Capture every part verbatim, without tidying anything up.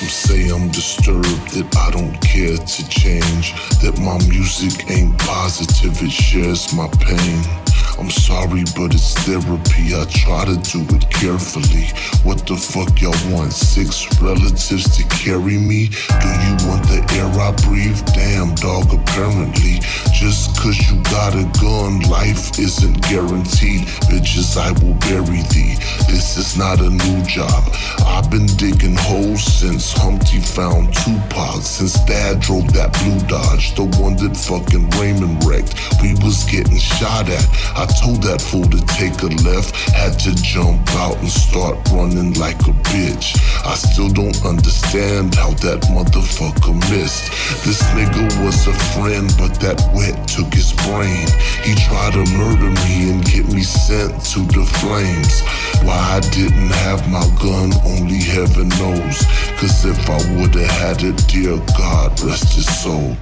Some say I'm disturbed, that I don't care to change, that my music ain't positive, it shares my pain. I'm sorry, but it's therapy, I try to do it carefully. What the fuck y'all want, six relatives to carry me? Do you want the air I breathe? Damn dog, apparently. Just cause you got a gun, life isn't guaranteed. Bitches, I will bury thee. This is not a new job. I've been digging holes since Humpty found Tupac, since Dad drove that blue Dodge, the one that fucking Raymond wrecked. We was getting shot at. I told that fool to take a left, had to jump out and start running like a bitch. I still don't understand how that motherfucker missed. This nigga was a friend, but that wet took his brain. He tried to murder me and get me sent to the flames. Why I didn't have my gun, only heaven knows. Cause if I would've had it, dear God, rest his soul.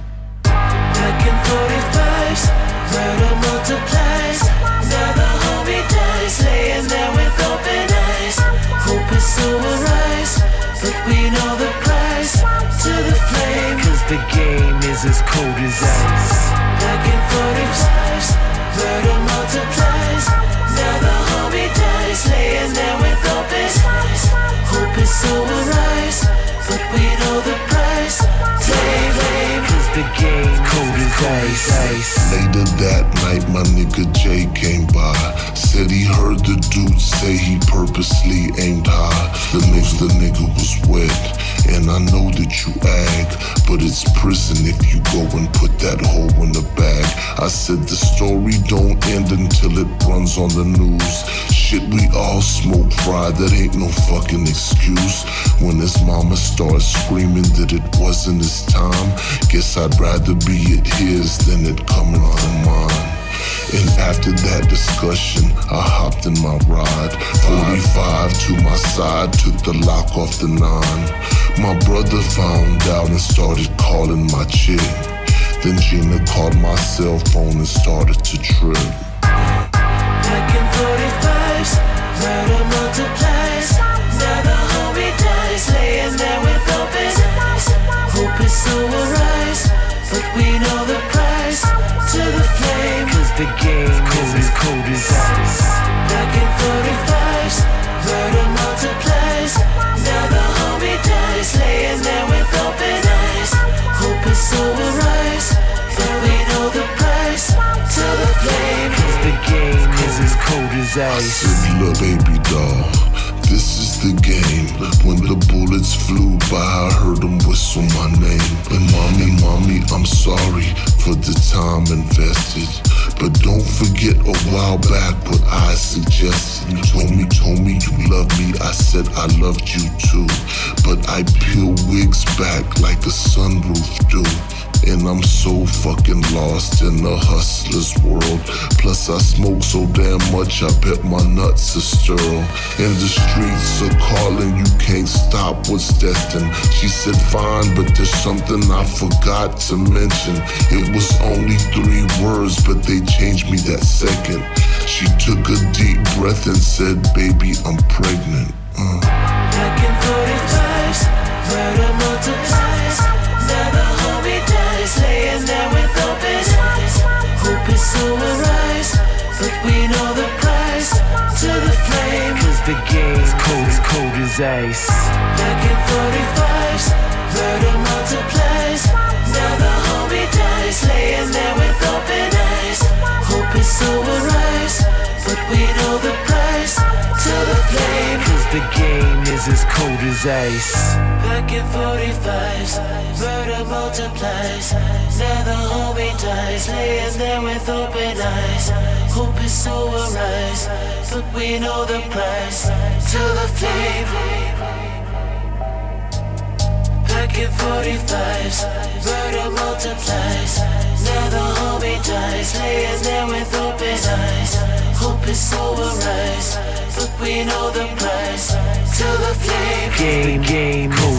Back in forty-fives, murder multiplies. Now the homie dies, laying there with open eyes. Hope is so arise, but we know the price. To the flame, cause the game is as cold as ice. Back in forty-fives, murder multiplies. Now the homie dies, laying there with open eyes. Hope is so arise, but we know the price. Flame, flame, cause the game cold as ice, ice. Later that night, my nigga Jay came by. Said he heard the dude say he purposely aimed high. The nigga, the nigga was wet, and I know that you ag, but it's prison if you go and put that hole in the bag. I said the story don't end until it runs on the news. Shit, we all smoke fried, that ain't no fucking excuse. When his mama starts screaming that it wasn't his time, guess I'd rather be at his than it coming to mine. And after that discussion, I hopped in my ride. forty-five to my side, took the lock off the nine. My brother found out and started calling my chick. Then Gina called my cell phone and started to trip. Back in forty-fives, murder multiplies. Now the homie dies, laying there with open eyes. Hope is so arise, but we know the price. To the flame, cause the game is as cold as ice. Back in forty-fives, murder multiplies. Now the homie dies, laying there with open eyes. Hope is so arise, but we know the price. To the flame, cause the game is as cold as ice. I said, look, baby doll, this is the game. When the bullets flew by, I heard them whistle my name. And mommy, mommy, I'm sorry for the time invested, but don't forget a while back what I suggested. You told me, told me you love me, I said I loved you too. But I peel wigs back like a sunroof do. And I'm so fucking lost in the hustler's world. Plus I smoke so damn much, I bet my nuts are sterile. And the streets are calling, you can't stop what's destined. She said fine, but there's something I forgot to mention. It was only three words, but they changed me that second. She took a deep breath and said, baby, I'm pregnant. uh. Back in forty-fives, murder multiplies. Now the homie dies, laying there with open eyes. Hope is so arise, but we know the price. To the flame, cause the game's cold as cold as ice. Back in forty-fives, murder multiplies. Now the homie dies, laying there with open eyes. Hope is so arise, but we know the price. To the flame, cause the game is as cold as ice. Back in forty-fives, murder multiplies. Now the homie dies, laying there with open eyes. Hope is so arise, but we know the price. To the flame. Back in forty-fives, murder multiplies. Now the homie dies, laying there with open eyes. Hope is so arise, but we know the price. To the flame. Game, game,